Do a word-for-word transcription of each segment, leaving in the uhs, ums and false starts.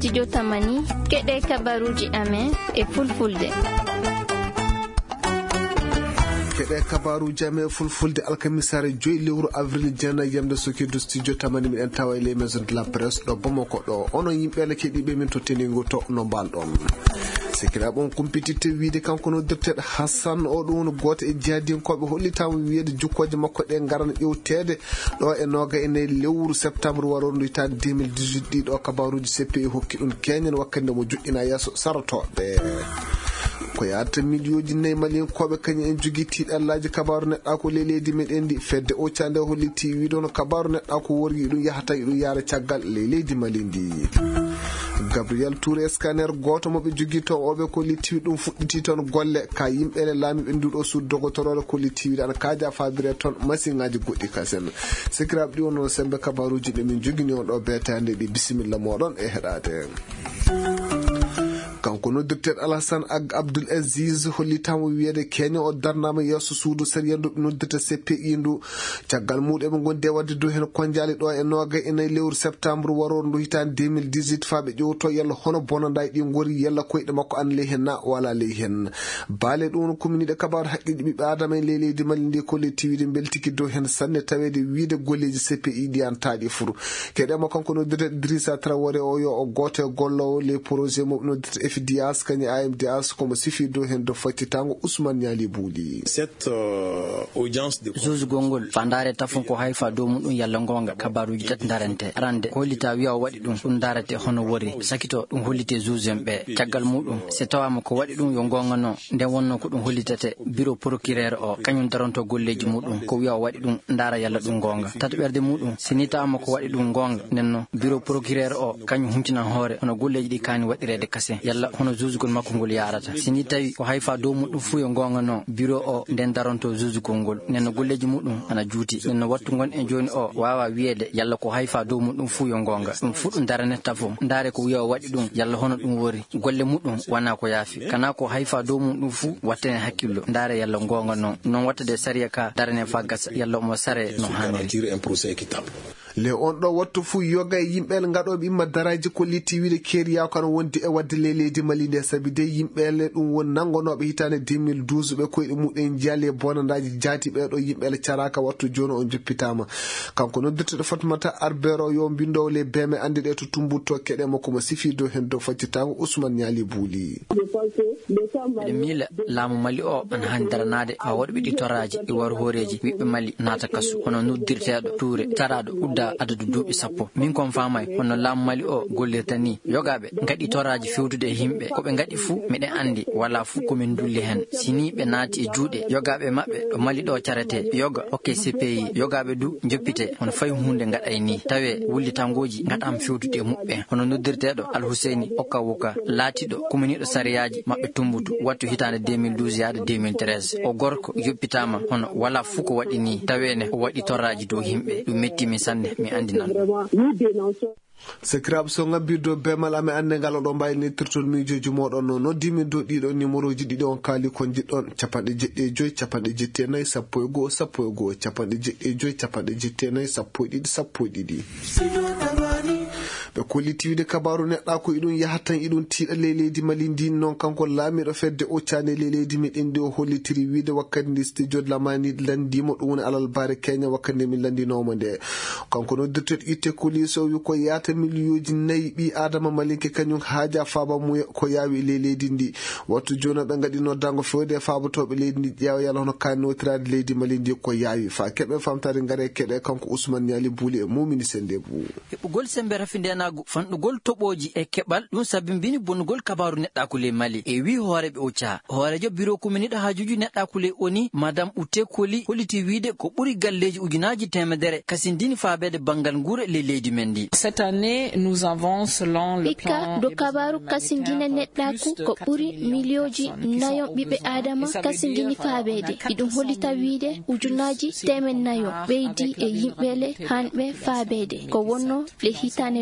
studio Tamani keɗe kabaruji amen e fulfulde. keɗe kabaruji amen fulfulde alkamisare joyi lewru avril jana yamde sokido studio Tamani miɗen tawa e les maisons de la presse ɗo Bamako ɗo onon yimɓele keɗiɓe min to teningo to no mbalɗon sikira bon compétiteur wiide kanko no docteur Hassan o ɗum goto e jaadinkoɓe hollitama wiide jukkoje makko ɗe garana ƴewtede ɗo e noga ene lewru septembre warondo hitande deux mille dix-huit ɗiɗo kabaruji C P I hokki ɗum keñen wakkande mo juɗɗina yesso sarotoɓe ko yaata milioji nayyi malien koɓe kañum en jogui tiɗallaji kabaru neɗɗa ko leydi meɗen ndi fedde o cande holliti wiidono kabaru neɗɗa ko worgi ɗum yahata ɗum yaara caggal leydi mali ndi Gabriel Touré scanner goto moɓe jogui toon oɓe ko littiwi ɗum fuɗɗiti toon golle ka yimɓele laamiɓe nduɗo suud dogotorore ko littiwi ana kaja fabire toon machine ngaji goɗɗi kasen sikiraɓe ɗi wonno sembe kabaruji ɗi min jogini on ɗo betande ɗi bisimilla moɗon e heɗade kanko no docteur Alassane Ag Abdoul Aziz hollitama wiide Kenya o darnama yesso suudu sariyandu noddata C P I ndu caggal muɗum gonde wadde do hen konjali ɗo e noga ene lewru septembre waro ndu hitande deux mille dix-huit faɓe ƴewto yalla hono bonanda ɗi gori yalla koyɗe makko an ley hen na wala ley hen baale ɗum communiɗe kabaru haqqiji ɓiɓɓe adama e ley leydi mali ndi kollectivité beltiki do hen sanne tawede wiide golleji C P I ɗi an taaɗi furu keɗema kanko no docteur Idrissa Traoré o yo o goto e gollowo les projets mo noddata F D S kany A M D S comme sifi do hen do fatitango Ousmane Niali Bouli cette uh, audience de zuzu gongol fandare tafon ko hayfa do mum dum yalla gonga kabaruji tat darante arande hollita wi'a wadi dum dum darate hono wori sakito dum hollite zuzembe tiagal mudum se tawama ko wadi dum yo gonga no nde wonno ko dum hollitate bureau procureur o kanyum daronto golleji mudum ko wi'a wadi dum dara yalla dum gonga tatu berde mudum sinitama ko wadi dum gonga nenno bureau procureur o kanyum humtina hoore hono golleji di kani wadirede kase yalla hono zuzugol makko ngol yarata sini tawi ko hayfa do mudum fu yo gonga no bureau o den daronto zuzugol ngol nenno golleji mudum ana juuti nenno wattu gon e joni o wawa wiede yalla ko hayfa do mudum fu yo gonga dum fu dum darane tafo ndare ko wi'a wadi dum yalla hono dum wori golle mudum wana ko yaafi kana ko hayfa do mudum fu wattene hakkillo ndare yalla gonga no non wattade sariya ka darane fagas yalla mo sare no haniri un procès équitable le on ɗo wattu fu yoga e yimɓele ngaɗoɓe imma daraji ko litti wiide keeriya kono wondi e wadde leydi mali nde sabi de yimɓele ɗum won nangonoɓe hitande deux mille douze ɓe koyɗe muɗen jaali e bonandaji jaati ɓeɗo yimɓele caraka wattu joni on joppitama kanko noddirteɗo Fatmata Arbero yo mbindowo le beme andiɗe to tumbutto keɗemo komo sifi dow hen dow faccitango Ousmane Niali Bouli de mila laamu mali o an han daranade a wadɓe ɗi toraji e war horeji wiɓɓe mali nata kasu hono noddirteɗo Touré taraɗo udda adadu duuɓi sappo min kon famay hono laamu mali o gollirta ni yogaɓe gaɗi toraji fewtude e himɓe koɓe gaɗi fuu miɗen andi wala fuu komin dulli hen sini ɓe naati e juuɗe yogaɓe mabɓe ɗo mali ɗo carete yoga hokke C P I yogaɓe du joppite hono fayi hunde gaɗay ni tawe wullitangoji gaɗam fewtude e muɓɓe hono noddirteɗo Alhusseini Okka Wuka laatiɗo kuminiɗo sariyaji mabɓe tumbutu wattu hitande deux mille douze yaade deux mille treize o gorko yoppitama hono wala fuu ko waɗi ni tawene o waɗi toraji dow himɓe ɗum mettimi sanne mi andinan sekiraɓe so ngabbido bemal ame ande ngal oɗo mbayni tirtol miijoji moɗon no noddimi dow ɗiɗo numéro ji ɗiɗi on kaali kon jiɗɗon capanɗe jeɗɗi e joyi capanɗe jetti e nayyi sappo e goho sappo e goho capanɗe jeɗɗi e joyi capanɗe jetti e nayyi sappo e ɗiɗi sappo e ɗiɗi ɓe kollitiwide kabaru neɗɗa ko iɗum yahatan iɗum tiiɗa ley leydi mali ndi noon kanko laamiɗo fedde occane ley leydi meɗen ndi o hollitiri wiide wakkati ndi studio lamani landimo ɗum woni alal bare Kenya wakkati nde min landinomo nde kanko noddirteɗo itte police o wi ko yata milioji nayyi ɓi adama malinke kañum haaja faaba muya ko yawi ley leydi ndi wattu joni ɓe gaɗi noddango fewde e faabotoɓe leydi ndi ƴeewa yalla hono kannotirade leydi mali ndi ko yawi fa keɓe famtade gaare keɗe kanko Ousmane Niali Bouli e mumini sende bu heɓugol sembe rafindeenago fanɗugol toɓoji e keɓal ɗum sabimbini bonnugol kabaru neɗɗakule mali e wi hooreɓe o caa hoorejo bureau communiɗo haajuji neɗɗakule oni madame Outé Koli holliti wiide ko ɓuri galleji ujunaji temedere kasindini faabede bangal nguura ley leydi men ndi cette année nous avons selon le plan do kabaru kasindina neɗɗaku ko ɓuri milioji nayo ɓiɓɓe adama kasindini faabede iɗum hollita wiide ujunaji temen nayo ɓeydi e yimɓele hanɓe faabede ko wonno le hitane deux mille dix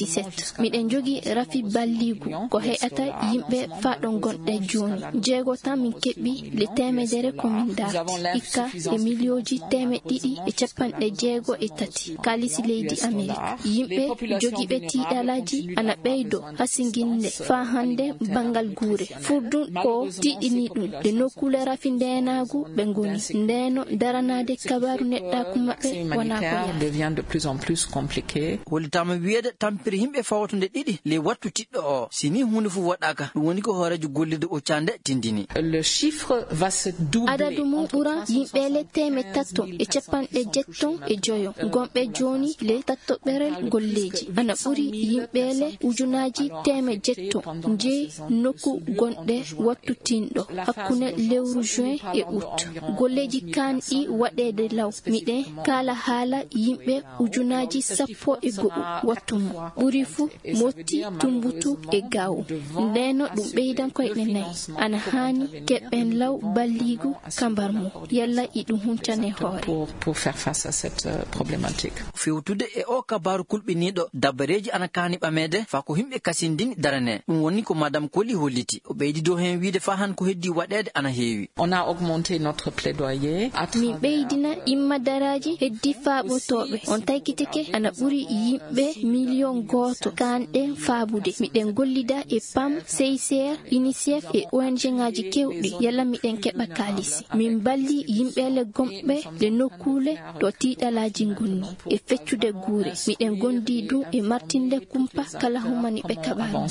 vingt-sept miɗen jogi rafi balligu ko he'ata yimɓe faɗon gonɗe joni jeego tan min keɓɓi le temedere komin darti hikka e milioji temed ɗiɗi e capanɗe jeego e tati kalisi leydi Amerique yimɓe jogiɓe tiiɗalaji ana ɓeydo hasinginde fa hande bangal guure furdun ko tiɗini ɗum de nokkule rafi ndenagu ɓe ngoni ndeno daranade kabaru neɗɗaku maɓɓe wona ko devient de plus en plus compliqué. Holitama wiyeede tampere yimɓe fawtunde ɗiɗi le wattu tiɗɗo o sini hunde fu waɗaka ɗum woni ko hoorejo gollide o cande tindini. Le chiffre va se doubler. Adadu mum ɓura yimɓe le teme tatto e capanɗe jetton e joyo gomɓe joni le tattoɓerel golleji ana ɓuri yimɓe le ujunaji teme jetto je nokku gonɗe wattu tinɗo hakkune lewru juin e août golleji kan ɗi waɗede law miɗen kala haala yimɓe ujunaji sappo e go'o wattu mum ɓuri fu motti tumbutu e gawo ndeno ɗum ɓeydan koyɗe nayi ana hani keɓɓen law balligu kambar mum yalla iɗum huncane hoore pour faire face à cette problématique. Fewtude e o kabaru kulɓiniɗo dabbareji ana kani ɓamede fa ko himɓe kasindini darane ɗum woni ko madame Koli holliti o ɓeydi dow hen wiide fa han ko heddi waɗede ana heewi. On a augmenté notre plaidoyer. Min ɓeydina imma daraji heddi faaɓotoɓe on taykitike ana ɓuri yimɓe million goto kanɗen faabude miɗen gollida e P A M C I C R UNICEF e O N G ngaji kewɗi yalla miɗen keɓa kalisi min balli yimɓe le gomɓe le nokkule to tiiɗalaji gonni e feccude guure miɗen gondi ɗum e martinde kumpa kala humani ɓe kaɓa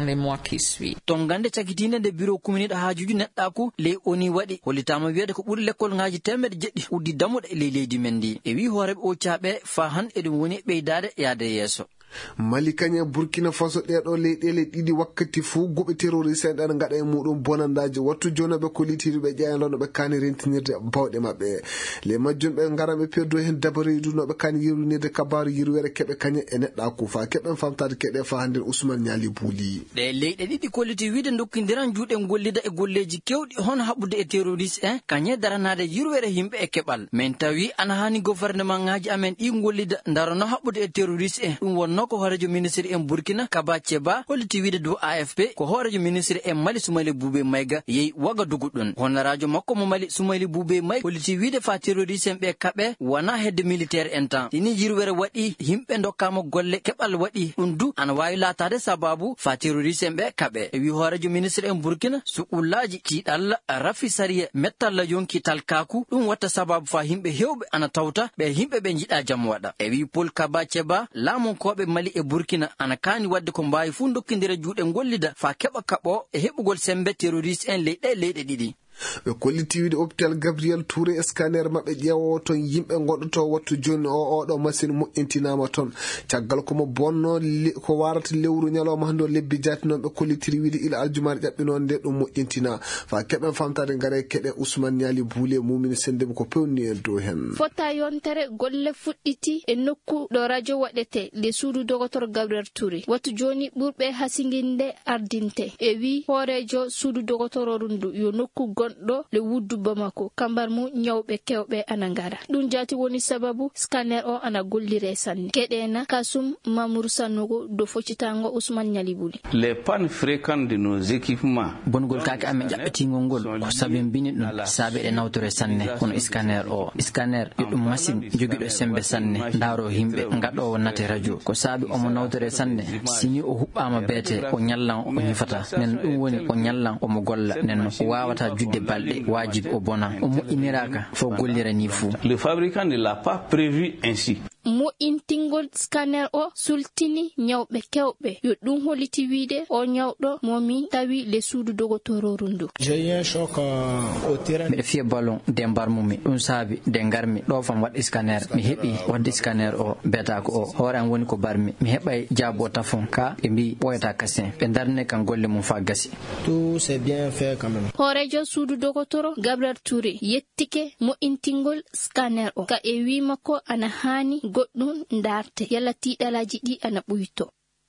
ton gande cakitinde nde bureau kuminiɗo haajuji neɗɗaku ley oni waɗi hollitama wiyeede ko ɓuri l'école ngaji temedde jeɗɗi uddi dammuɗe e ley leydi men ndi e wi hooreɓe o caaɓe fa han eɗum woni ɓeydade yaade yeeso. Mali Kenya Burkina Faso ɗeɗo leyɗele ɗiɗi wakkati fuu guɓe terroriste en ɗan gaɗa e muɗum bonandaji wattu joni ɓe kolitiri ɓe ƴeyan lon ɓe kani rentinirde bawɗe maɓɓe le majjum ɓe garan ɓe perdo hen dabareedu no ɓe kani yirunirde kabaru yirwere keɓe kañe e neɗɗaku fa keɓen famtade keɗe fa hande Ousmane Niali Bouli ɗe leyɗe ɗiɗi kolliti wiide dokkidiran juuɗe gollida e golleji kewɗi hono haɓɓude e terroriste en kañe daranade yirwere yimɓe e keɓal min tawi ana hani gouvernement ngaji amen ɗi gollida darono haɓɓude e terroriste en ɗum wonno ko hoorejo ministre en Burkina Kaba Cheba holliti wiide dow A F P ko hoorejo ministre en Mali Soumaïla Boubé Maïga yeyi Wagadugu ɗon honorajo makko mo Mali Soumaïla Boubé Maïga holliti wiide fa terroriste en ɓe kaɓe wona hedde militaire en temps tini yirwere waɗi yimɓe dokkama golle keɓal waɗi ɗum du ana wawi latade sababu fa terroriste en ɓe kaɓe e wi hoorejo ministre en Burkina suƙullaji tiiɗalla rafi sariya mettalla yonki talkaku ɗum watta sababu fa yimɓe hewɓe ana tawta ɓe yimɓe ɓe jiiɗa jaam waɗa e wi Paul Kaba Cheba laamonkoɓe Mali e Burkina ana kani wadde ko mbawi fu dokkidira juuɗe gollida fa keɓa kaɓo e heɓugol sembe terroriste en leyɗe leyɗe ɗiɗi ɓe kolliti wiide hôpital Gabriel Touré scanner maɓɓe ƴeewowo toon yimɓe gonɗoto wattu joni o oɗo machine moƴƴintinama toon caggal komo bonno ko warata lewru ñalawma hande o lebbi jati noon ɓe kollitiri wiide ila aljumari ƴaɓɓinode nde ɗum moƴƴintina fa keɓen famtade gaare keɗe Ousmane Niali Bouli mumini sendema ko pewni en dow hen fota yontere golle fuɗɗiti e nokku ɗo radio waɗete le suudu docteur Gabriel Touré wattu joni ɓurɓe hasiguinde ardinte e wi hoorejo suudu docteur rundu yo nokku ɗo le wuddu Bamako kambar mu nyawɓe kewɓe ana ngara ɗum jati woni sababu scanner o ana gollire sanne keɗena Kasum Mamour Sanogo do foccitango Ousmane Niali Bouli les pannes fréquentes de nos équipements bongol kake amen ƴaɓɓetingol ngol ko sabi bini ɗum saabe ɗe nawtore sanne kono scanner o scanner yo ɗum machine jogiɗo sembe sanne ndaro himɓe gaɗowo nate radio ko saabi omo nawtore sanne sini o huɓɓama beete o ñallan o ñifata nen ɗum woni o ñallan omo golla nen o wawata judde balɗe wajibi o bona o moƴƴiniraka fo gollira ni fuu le fabricant ne l'a pas prévu ainsi mo'intingol scanner o sultini nyawɓe kewɓe yo ɗum holliti wiide o nyawɗo momi tawi le suudu dogotoro rundu mbiɗa fiya ballon dembar mumi ɗum saabi de garmi ɗo fam waɗi scanner mi heeɓi wadde scanner o beetako o hoore am woni ko barmi mi heɓay jaabo tafon ka ɓe mbi ɓoyata kasin ɓe darne kan golle mum fa gasi tout c'est bien fait quand même hoorejo suudu dogotoro Gabriel Touré yettike mo'intingol scanner o ka e wi makko ana hani goɗɗum ndarte yalla tiiɗalaji ɗi ana ɓuyto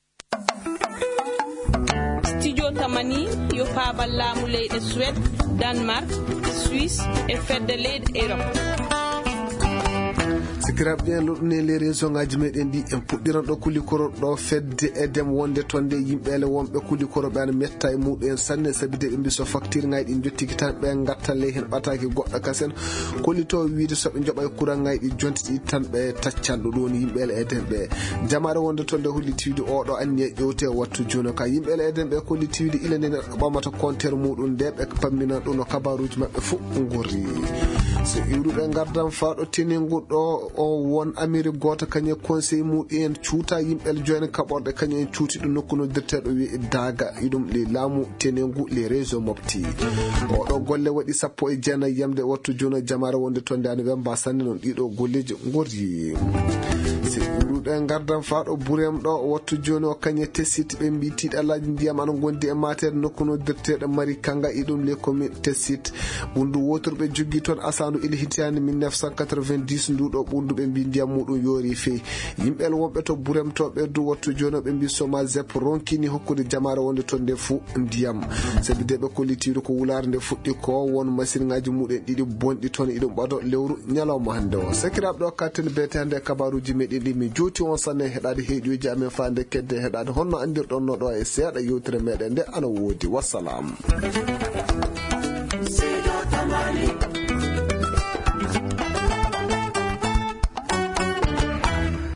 studio tamani yo paabal laamu leyɗe Suède Danemark Suisse e fedde leyɗe Europe sakiraɓe lodne les région ngaji meɗen ndi en puɗɗiran ɗo kulikoro ɗo fedde e dem wonde tonde yimɓele wonɓe kulikoro ɓe an metta e muɗum en sanne sabi de ɓe mbi so facture ngaji ɗi jottiki tan ɓe gatta ley hen ɓataki goɗɗo kasen kolito wiide soɓe joɓa e courant ngaji ɗi jonti ɗi tan ɓe taccan ɗo ɗon yimɓele e dem ɓe jamare wonde tonde hollitiwide oɗo anni e ƴewte wattu joni ka yimɓele e dem ɓe kollitiwide ilande ne ɓamata compteur muɗum nde ɓe pamminan ɗum no kabaruji mabɓe fof gurri so iwruɓe gardam faɗo teningu ɗo o won amérique goto kañe conseil muɗum en cuuta yimɓele jooni kaɓorɗe kañum en cuuti ɗum nokku noddirteɗo wi daga iɗum le laamu teningu les réseau mofti oɗo golle waɗi sappo e jeenayyi yamde wattu joni jamare wonde tonde ani wemba sanne noon ɗiɗo golleji gurri si iwruɗe gardam faɗo burem ɗo wattu joni o kañe tessite ɓe mbi tiɗalaji ndiyam ana gondi e matere nokku noddirteɗo mari kanga iɗum le commune tessite ɓundu wotorɓe jogui toon asandu ili hitiyani mille neuf cent quatre-vingt-dix nduɗo ɓundu ɓe mbi ndiyam muɗum yoori fewi yimɓel wonɓe to burem to ɓeddu wattu joni ɓe mbi soma zep ronkini hokkude jamare wonde toon nde fou ndiyam sabi de ɓe kollitiwde ko wulare nde fuɗɗi ko won machine ngaji muɗum ɗiɗi bonɗi toon iɗum ɓaɗo lewru ñalawma hande o sakiraɓe ɗo katten beete hande e kabaruji meɗen ɗi mi jooti on sanne heɗade heeɗioji amen fande kedde heɗade honno andirɗon no ɗo e seeɗa yewtere meɗen nde ana woodi wassalam.